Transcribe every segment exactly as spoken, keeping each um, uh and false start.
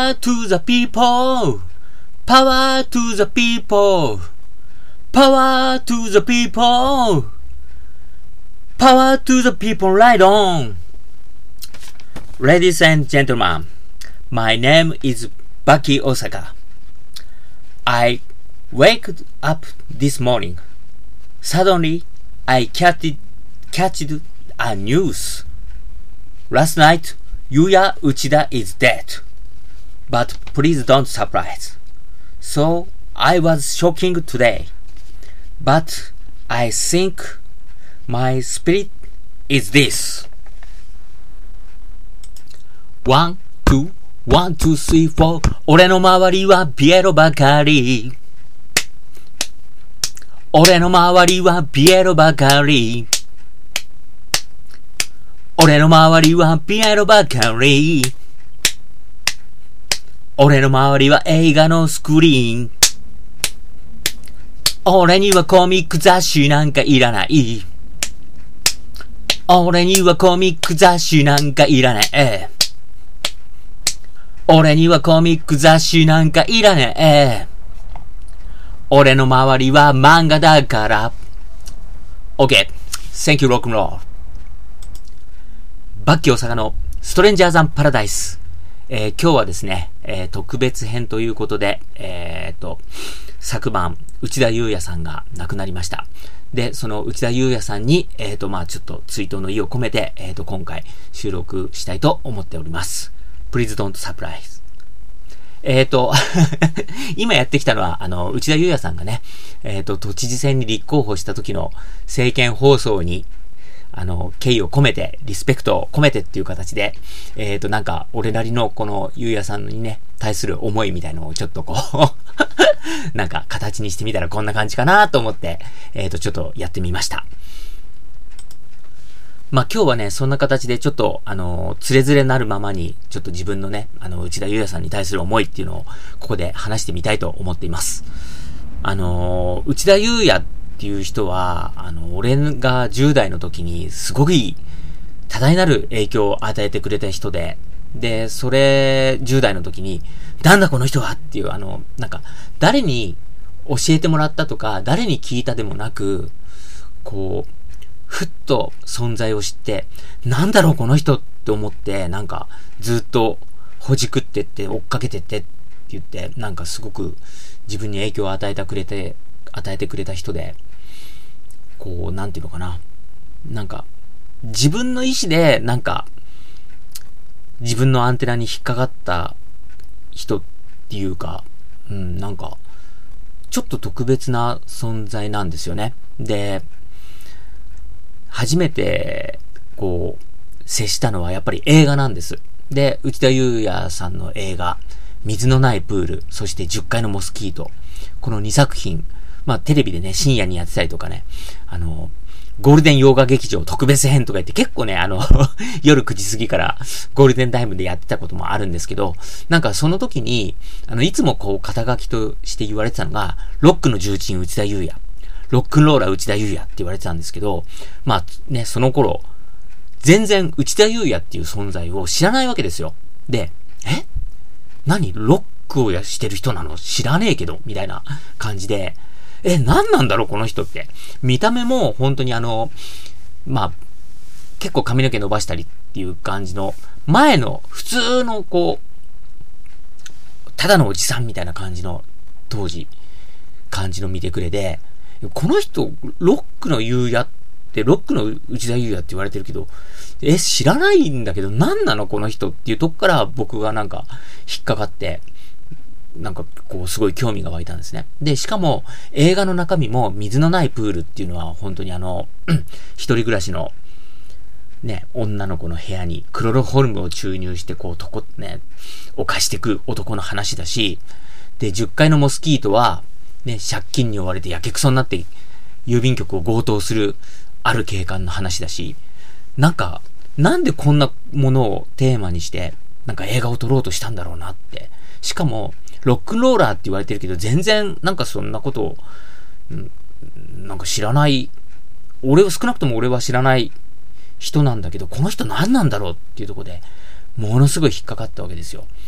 Power to the people! Power to the people! Power to the people! Power to the people, right on! Ladies and gentlemen, my name is Baki Osaka. I waked up this morning. Suddenly, I catched, catched a news. Last night, Yuya Uchida is dead. But please don't surprise. So, I was shocking today. But I think my spirit is this. One, two, one, two, three, four. 俺の周りはピエロばかり。俺の周りはピエロばかり。俺の周りはピエロばかり。俺の周りは映画のスクリーン。俺にはコミック雑誌なんかいらない。俺にはコミック雑誌なんかいらない。俺にはコミック雑誌なんかいらねえ。俺の周りは漫画だから。OK。Thank you, rock and roll. バッキー大阪のストレンジャーザンパラダイス。えー、今日はですね、えー、特別編ということで、えー、っと、昨晩、内田裕也さんが亡くなりました。で、その内田裕也さんに、えー、っと、まあちょっと追悼の意を込めて、えー、っと、今回収録したいと思っております。Please don't surprise. えっと、今やってきたのは、あの、内田裕也さんがね、えっと、都知事選に立候補した時の政見放送に、あの、敬意を込めて、リスペクトを込めてっていう形で、えっと、なんか、俺なりのこの裕也さんにね、対する思いみたいのをちょっとこう、なんか、形にしてみたらこんな感じかなと思って、えっと、ちょっとやってみました。まあ、今日はね、そんな形でちょっと、あの、つれづれなるままに、ちょっと自分のね、あの、内田裕也さんに対する思いっていうのを、ここで話してみたいと思っています。あの、内田裕也っていう人は、あの、俺がじゅう代の時に、すごくいい、多大なる影響を与えてくれた人で、で、それ、じゅう代の時に、なんだこの人はっていう、あの、なんか、誰に教えてもらったとか、誰に聞いたでもなく、こう、ふっと存在を知って、なんだろうこの人って思って、なんかずっとほじくってって追っかけてってって言って、なんかすごく自分に影響を与えてくれて、与えてくれた人で、こう、なんていうのかな。なんか、自分の意思で、なんか、自分のアンテナに引っかかった人っていうか、うん、なんか、ちょっと特別な存在なんですよね。で、初めて、こう、接したのはやっぱり映画なんです。で、内田裕也さんの映画、水のないプール、そしてじゅっかいのモスキート。このにさく品、まあテレビでね、深夜にやってたりとかね、あの、ゴールデン洋画劇場特別編とか言って結構ね、あの、夜くじ過ぎからゴールデンタイムでやってたこともあるんですけど、なんかその時に、あの、いつもこう肩書きとして言われてたのが、ロックの重鎮内田裕也。ロックンローラー内田裕也って言われてたんですけど、まあね、その頃、全然内田裕也っていう存在を知らないわけですよ。で、え何ロックをしてる人なの知らねえけどみたいな感じで、え、何なんだろうこの人って。見た目も本当にあの、まあ、結構髪の毛伸ばしたりっていう感じの、前の普通のこう、ただのおじさんみたいな感じの、当時、感じの見てくれで、この人、ロックの裕也って、ロックの内田裕也って言われてるけど、え、知らないんだけど、何なのこの人っていうとこから僕がなんか引っかかって、なんかこうすごい興味が湧いたんですね。で、しかも映画の中身も水のないプールっていうのは本当にあの、一人暮らしのね、女の子の部屋にクロロホルムを注入してこうとこね、犯していく男の話だし、で、じゅっかいのモスキートは、ね、借金に追われてやけくそになって郵便局を強盗するある警官の話だし、なんか、なんでこんなものをテーマにして、なんか映画を撮ろうとしたんだろうなって。しかも、ロックンローラーって言われてるけど、全然なんかそんなことを、なんか知らない、俺は少なくとも俺は知らない人なんだけど、この人何なんだろうっていうところで、ものすごい引っかかったわけですよ。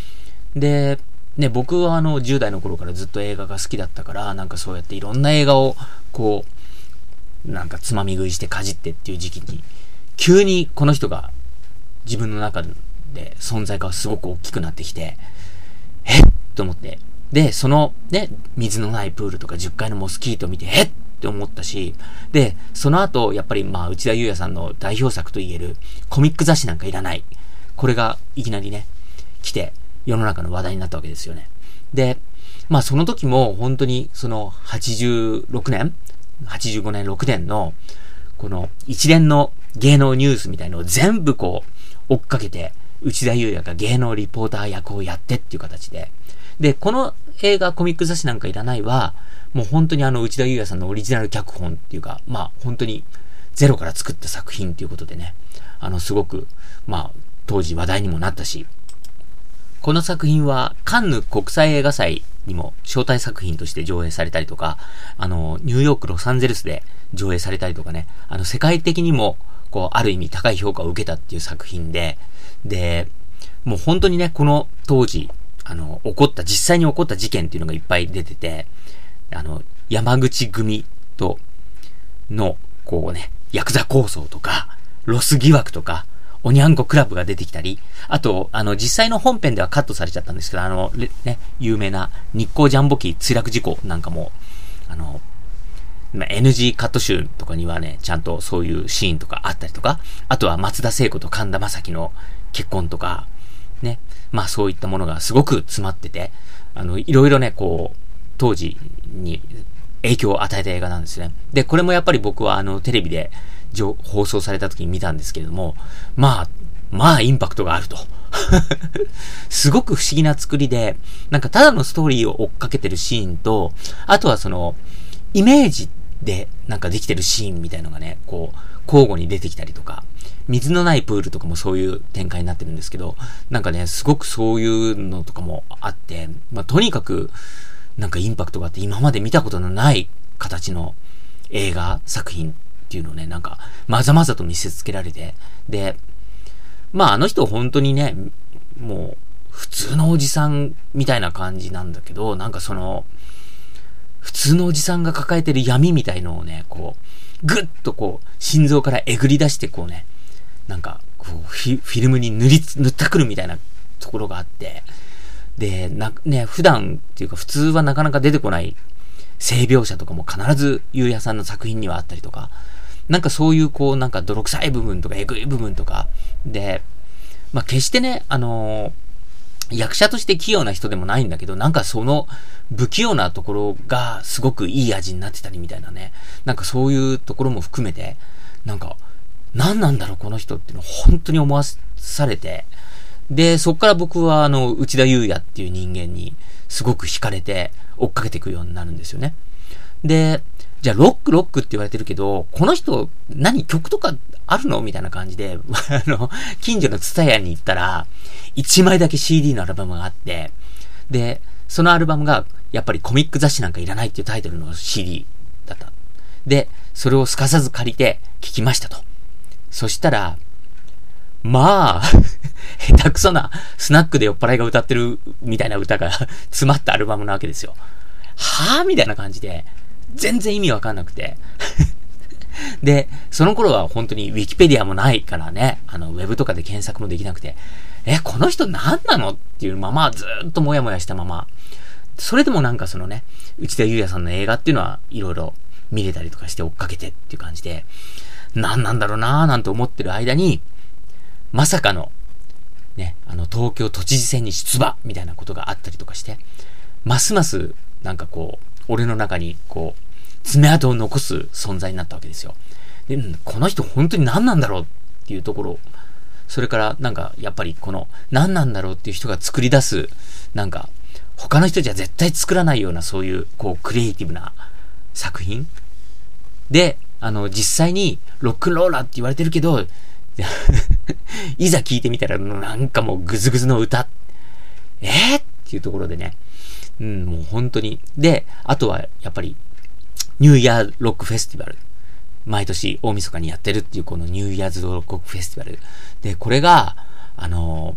で、ね、僕はあのじゅう代の頃からずっと映画が好きだったから、なんかそうやっていろんな映画をこう、なんかつまみ食いしてかじってっていう時期に、急にこの人が自分の中で存在がすごく大きくなってきて、えっと思って。で、そのね、水のないプールとかじゅっかいのモスキートを見て、えっって思ったし、で、その後、やっぱりまあ、内田裕也さんの代表作と言えるコミック雑誌なんかいらない。これがいきなりね、来て、世の中の話題になったわけですよね。で、まあその時も本当にそのはちじゅうろくねん ?はちじゅうごねん、ろくねんのこの一連の芸能ニュースみたいのを全部こう追っかけて、内田裕也が芸能リポーター役をやってっていう形で。で、この映画コミック雑誌なんかいらないは、もう本当にあの内田裕也さんのオリジナル脚本っていうか、まあ本当にゼロから作った作品っていうことでね、あのすごく、まあ当時話題にもなったし、この作品はカンヌ国際映画祭にも招待作品として上映されたりとか、あの、ニューヨーク、ロサンゼルスで上映されたりとかね、あの、世界的にも、こう、ある意味高い評価を受けたっていう作品で、で、もう本当にね、この当時、あの、起こった、実際に起こった事件っていうのがいっぱい出てて、あの、山口組との、こうね、ヤクザ抗争とか、ロス疑惑とか、おにゃんこクラブが出てきたり、あと、あの、実際の本編ではカットされちゃったんですけど、あの、ね、有名な日光ジャンボ機墜落事故なんかも、あの、まあ、エヌジー カット集とかにはね、ちゃんとそういうシーンとかあったりとか、あとは松田聖子と神田正輝の結婚とか、ね、まあそういったものがすごく詰まってて、あの、いろいろね、こう、当時に影響を与えた映画なんですね。で、これもやっぱり僕はあの、テレビで放送された時に見たんですけれども、まあ、まあインパクトがあると。すごく不思議な作りで、なんかただのストーリーを追っかけてるシーンと、あとはその、イメージでなんかできてるシーンみたいのがね、こう、交互に出てきたりとか、水のないプールとかもそういう展開になってるんですけど、なんかね、すごくそういうのとかもあって、まあとにかく、なんかインパクトがあって、今まで見たことのない形の映画作品っていうのをね、なんか、まざまざと見せつけられて、で、まああの人本当にね、もう、普通のおじさんみたいな感じなんだけど、なんかその、普通のおじさんが抱えてる闇みたいのをね、こう、ぐっとこう、心臓からえぐり出してこうね、なんか、こうフィ、フィルムに塗り、塗ってくるみたいなところがあって、で、な、ね、普段っていうか普通はなかなか出てこない性描写とかも必ずゆうやさんの作品にはあったりとか、なんかそういうこう、なんか泥臭い部分とかえぐい部分とか、で、まあ決してね、あのー、役者として器用な人でもないんだけど、なんかその不器用なところがすごくいい味になってたりみたいなね。なんかそういうところも含めて、なんか、何なんだろうこの人っていうのを本当に思わされて、で、そっから僕はあの、内田裕也っていう人間にすごく惹かれて追っかけていくようになるんですよね。で、じゃあロックロックって言われてるけど、この人何曲とかあるのみたいな感じで、あの、近所のツタヤに行ったら、いちまいだけ シーディー のアルバムがあって、で、そのアルバムが、やっぱりコミック雑誌なんかいらないっていうタイトルの シーディー だった。で、それをすかさず借りて聴きましたと。そしたら、まあ、下手くそなスナックで酔っ払いが歌ってるみたいな歌が詰まったアルバムなわけですよ。はぁみたいな感じで、全然意味わかんなくて。で、その頃は本当にウィキペディアもないからね、あの、ウェブとかで検索もできなくて、え、この人何なのっていうままずーっともやもやしたまま、それでもなんかそのね、内田裕也さんの映画っていうのはいろいろ見れたりとかして追っかけてっていう感じで、何なんだろうなーなんて思ってる間に、まさかの、ね、あの、東京都知事選に出馬みたいなことがあったりとかして、ますますなんかこう、俺の中にこう、爪痕を残す存在になったわけですよ。で、この人本当に何なんだろうっていうところ、それからなんかやっぱりこの何なんだろうっていう人が作り出す、なんか他の人じゃ絶対作らないようなそういうこうクリエイティブな作品で、あの実際にロックンローラーって言われてるけど、いざ聞いてみたらなんかもうグズグズの歌、えー、っていうところでね、うん、もう本当に。で、あとはやっぱりニューイヤーロックフェスティバル。毎年大晦日にやってるっていうこのニューイヤーズロックフェスティバル。で、これが、あの、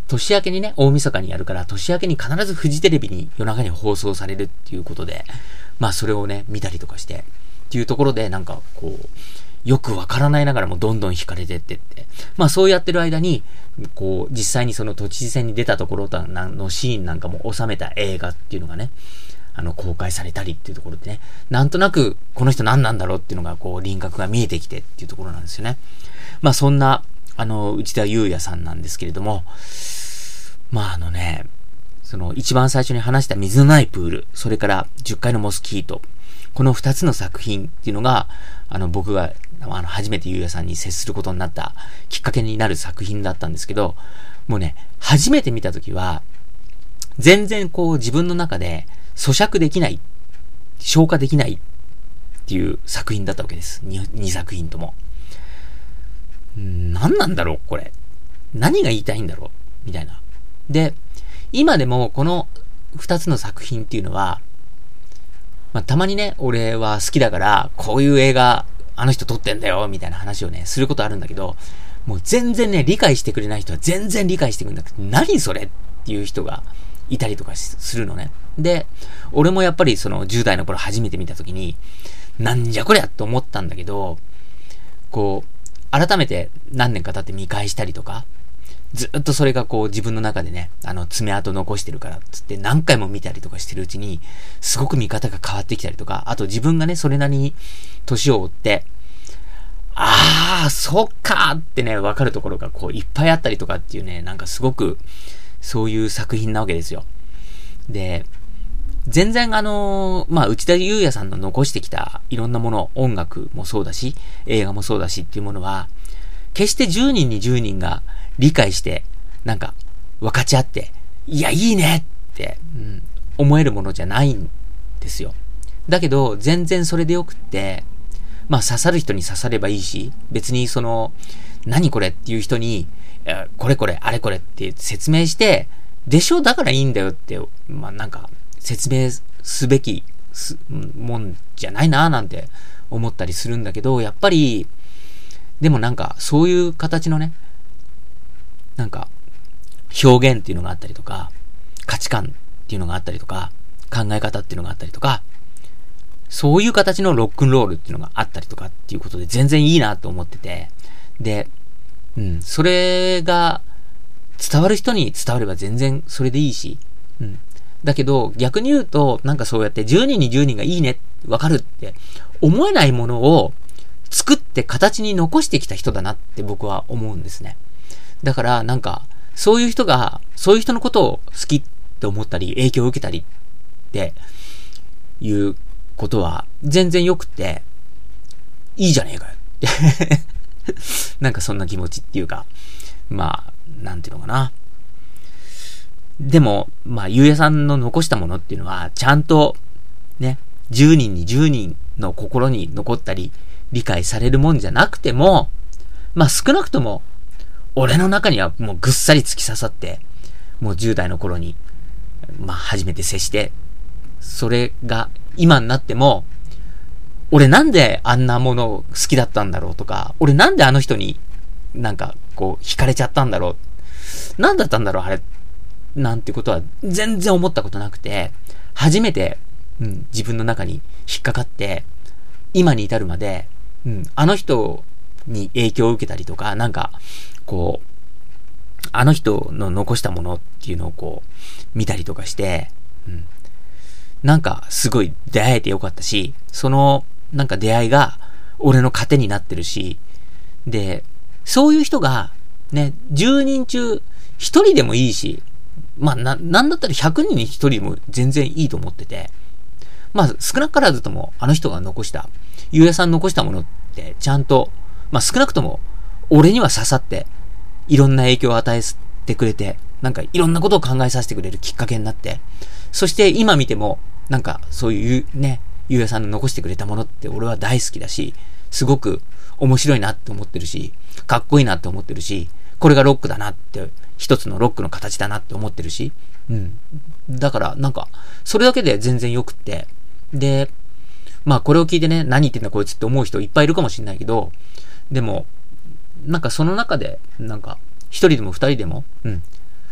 年明けにね、大晦日にやるから、年明けに必ずフジテレビに夜中に放送されるっていうことで、まあそれをね、見たりとかして、っていうところで、なんかこう、よくわからないながらもどんどん惹かれてってって。まあそうやってる間に、こう、実際にその都知事選に出たところのシーンなんかも収めた映画っていうのがね、あの、公開されたりっていうところでね、なんとなく、この人何なんだろうっていうのが、こう、輪郭が見えてきてっていうところなんですよね。まあそんな、あの、内田裕也さんなんですけれども、まああのね、その一番最初に話した水のないプール、それからじゅっかいのモスキート、この二つの作品っていうのが、あの僕があの初めて裕也さんに接することになったきっかけになる作品だったんですけど、もうね、初めて見たときは、全然こう自分の中で咀嚼できない、消化できないっていう作品だったわけです。に、にさく品とも。んー、何なんだろうこれ。何が言いたいんだろうみたいな。で、今でもこの二つの作品っていうのは、まあ、たまにね、俺は好きだから、こういう映画、あの人撮ってんだよ、みたいな話をね、することあるんだけど、もう全然ね、理解してくれない人は全然理解してくれなくて、何それっていう人がいたりとかするのね。で、俺もやっぱりそのじゅう代の頃初めて見たときに、なんじゃこりゃって思ったんだけど、こう、改めて何年か経って見返したりとか、ずっとそれがこう自分の中でね、あの爪痕残してるからっつって何回も見たりとかしてるうちに、すごく見方が変わってきたりとか、あと自分がね、それなりに年を追って、あー、そっかーってね、わかるところがこういっぱいあったりとかっていうね、なんかすごくそういう作品なわけですよ。で、全然あのー、まあ、内田裕也さんの残してきたいろんなもの、音楽もそうだし、映画もそうだしっていうものは、決してじゅうにんにじゅうにんが理解して、なんか、分かち合って、いや、いいねって、うん、思えるものじゃないんですよ。だけど、全然それでよくって、まあ、刺さる人に刺さればいいし、別にその、何これっていう人に、これこれ、あれこれって説明して、でしょだからいいんだよって、まあ、なんか、説明すべきもんじゃないなぁなんて思ったりするんだけど、やっぱり、でもなんか、そういう形のね、なんか、表現っていうのがあったりとか、価値観っていうのがあったりとか、考え方っていうのがあったりとか、そういう形のロックンロールっていうのがあったりとかっていうことで全然いいなと思ってて、で、うん、それが伝わる人に伝われば全然それでいいし、うん。だけど逆に言うと、なんかそうやってじゅうにんにじゅうにんがいいね、わかるって思えないものを作って形に残してきた人だなって僕は思うんですね。だからなんかそういう人がそういう人のことを好きって思ったり影響を受けたりっていうことは全然よくていいじゃねえかよってなんかそんな気持ちっていうか、まあなんていうのかな。でもまあゆうやさんの残したものっていうのはちゃんとねじゅうにんにじゅうにんの心に残ったり理解されるもんじゃなくても、まあ少なくとも俺の中にはもうぐっさり突き刺さって、もうじゅう代の頃にまあ初めて接して、それが今になっても俺なんであんなもの好きだったんだろうとか、俺なんであの人になんかこう惹かれちゃったんだろう、なんだったんだろうあれなんてことは全然思ったことなくて、初めて、うん、自分の中に引っかかって今に至るまで、うん、あの人に影響を受けたりとか、なんかこうあの人の残したものっていうのをこう見たりとかして、うん、なんかすごい出会えてよかったし、そのなんか出会いが俺の糧になってるし、でそういう人がねじゅうにん中ひとりでもいいし、まあななんだったらひゃくにんにひとりも全然いいと思ってて、まあ少なからずともあの人が残したゆうやさん残したものってちゃんと、まあ少なくとも俺には刺さっていろんな影響を与えてくれて、なんかいろんなことを考えさせてくれるきっかけになって、そして今見てもなんかそういうねゆうやさんの残してくれたものって俺は大好きだし、すごく面白いなって思ってるし、かっこいいなって思ってるし、これがロックだなって一つのロックの形だなって思ってるし、うん。だからなんかそれだけで全然よくって、でまあこれを聞いてね何言ってんだこいつって思う人いっぱいいるかもしれないけど、でもなんかその中でなんか一人でも二人でも、うん、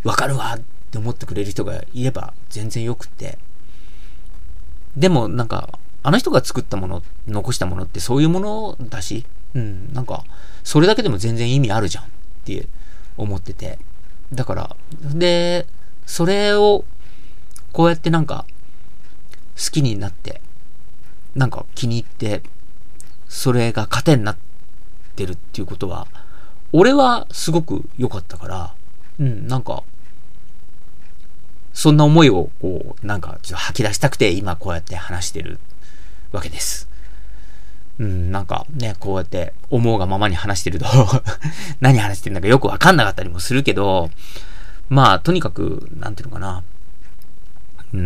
わかるわって思ってくれる人がいれば全然よくって。でもなんか、あの人が作ったもの、残したものってそういうものだし、うん、なんか、それだけでも全然意味あるじゃんって思ってて。だから、で、それを、こうやってなんか、好きになって、なんか気に入って、それが糧になってるっていうことは、俺はすごく良かったから、うん、なんか、そんな思いを、こう、なんか、ちょっと吐き出したくて、今こうやって話してるわけです。うん、なんかね、こうやって思うがままに話してると何話してるんだかよくわかんなかったりもするけど、まあ、とにかく、なんていうのかな。うん、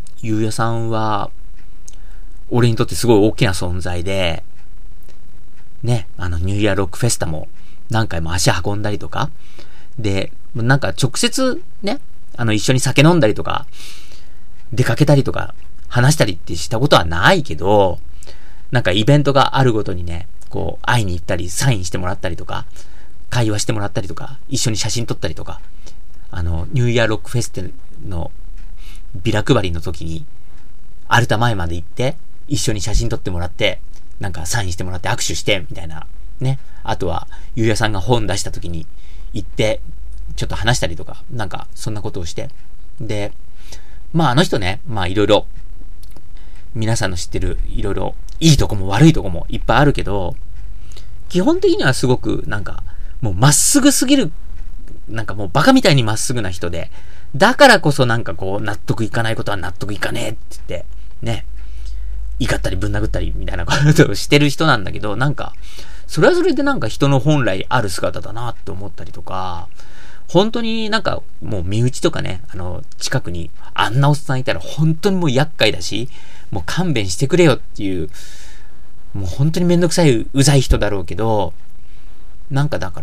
ゆうやさんは、俺にとってすごい大きな存在で、ね、あの、ニューイヤーロックフェスタも何回も足運んだりとか、で、なんか直接ね、あの、一緒に酒飲んだりとか、出かけたりとか、話したりってしたことはないけど、なんかイベントがあるごとにね、こう、会いに行ったり、サインしてもらったりとか、会話してもらったりとか、一緒に写真撮ったりとか、あの、ニューイヤーロックフェステのビラ配りの時に、アルタ前まで行って、一緒に写真撮ってもらって、なんかサインしてもらって握手して、みたいな、ね。あとは、ゆうやさんが本出した時に行って、ちょっと話したりとか、なんか、そんなことをして。で、まああの人ね、まあいろいろ、皆さんの知ってる、いろいろ、いいとこも悪いとこもいっぱいあるけど、基本的にはすごく、なんか、もうまっすぐすぎる、なんかもうバカみたいにまっすぐな人で、だからこそなんかこう、納得いかないことは納得いかねえって言って、ね、怒ったりぶん殴ったりみたいなことをしてる人なんだけど、なんか、それはそれでなんか人の本来ある姿だなって思ったりとか、本当になんかもう身内とかね、あの、近くにあんなおっさんいたら本当にもう厄介だし、もう勘弁してくれよっていう、もう本当にめんどくさい、うざい人だろうけど、なんかだから、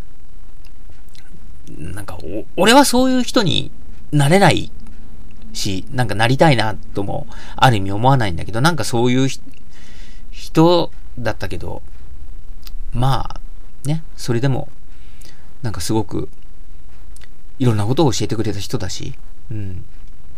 なんかお、俺はそういう人になれないし、なんかなりたいなとも、ある意味思わないんだけど、なんかそういう人だったけど、まあ、ね、それでも、なんかすごく、いろんなことを教えてくれた人だし、うん。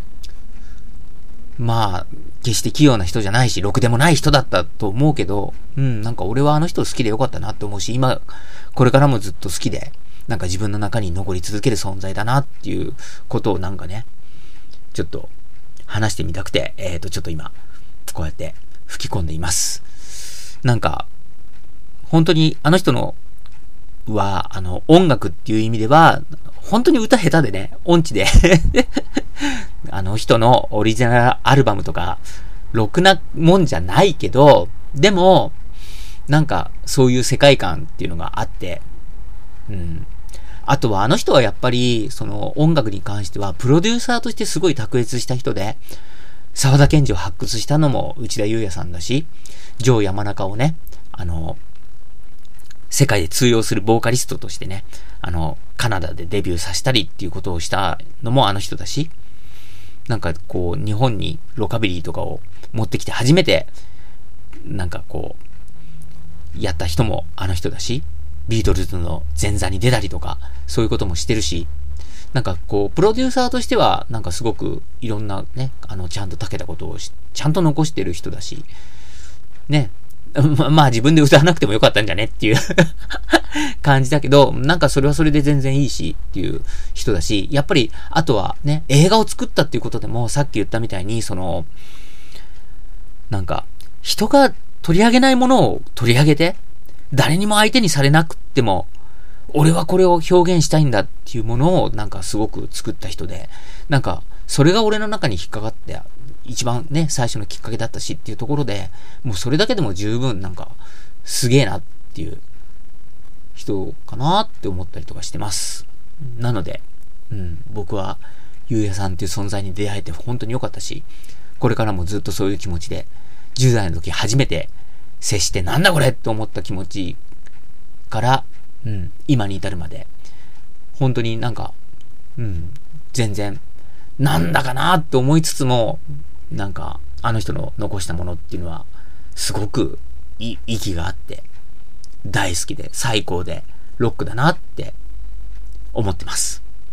まあ、決して器用な人じゃないし、ろくでもない人だったと思うけど、うん、なんか俺はあの人好きでよかったなって思うし、今、これからもずっと好きで、なんか自分の中に残り続ける存在だなっていうことをなんかね、ちょっと話してみたくて、えーと、ちょっと今、こうやって吹き込んでいます。なんか、本当にあの人のは、あの、音楽っていう意味では、本当に歌下手でね、音痴であの人のオリジナルアルバムとか、ろくなもんじゃないけど、でも、なんか、そういう世界観っていうのがあって、うん。あとはあの人はやっぱり、その音楽に関しては、プロデューサーとしてすごい卓越した人で、沢田研二を発掘したのも内田裕也さんだし、ジョー山中をね、あの、世界で通用するボーカリストとしてね、あの、カナダでデビューさせたりっていうことをしたのもあの人だし、なんかこう、日本にロカビリーとかを持ってきて初めて、なんかこう、やった人もあの人だし、ビートルズの前座に出たりとか、そういうこともしてるし、なんかこう、プロデューサーとしては、なんかすごくいろんなね、あの、ちゃんとたけたことをし、ちゃんと残してる人だし、ね、ま、まあ自分で歌わなくてもよかったんじゃねっていう感じだけど、なんかそれはそれで全然いいしっていう人だし、やっぱり、あとはね、映画を作ったっていうことでも、さっき言ったみたいに、その、なんか、人が取り上げないものを取り上げて、誰にも相手にされなくっても、俺はこれを表現したいんだっていうものをなんかすごく作った人で、なんか、それが俺の中に引っかかって、一番ね、最初のきっかけだったしっていうところで、もうそれだけでも十分なんか、すげえなっていう人かなって思ったりとかしてます。なので、うん、僕は、ゆうやさんっていう存在に出会えて本当に良かったし、これからもずっとそういう気持ちで、じゅう代の時初めて接してなんだこれって思った気持ちから、うん、今に至るまで、本当になんか、うん、全然、なんだかなって思いつつも、なんか、あの人の残したものっていうのは、すごくい息があって、大好きで、最高で、ロックだなって思ってます。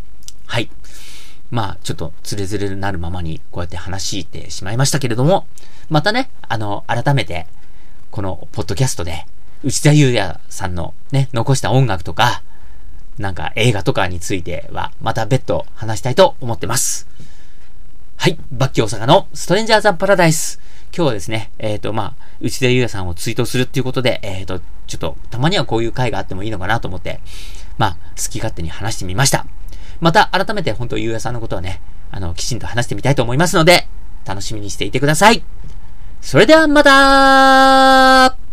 はい。まあ、ちょっとつれづれになるままにこうやって話してしまいましたけれども、またね、あの、改めて、このポッドキャストで、内田裕也さんのね、残した音楽とか、なんか映画とかについては、また別途話したいと思ってます。はい。バッキー大阪のストレンジャーズ・パラダイス。今日はですね、えっと、まあ、内田裕也さんを追悼するっていうことで、えっと、ちょっと、たまにはこういう回があってもいいのかなと思って、まあ、好き勝手に話してみました。また、改めて本当、裕也さんのことはね、あの、きちんと話してみたいと思いますので、楽しみにしていてください。それではまたー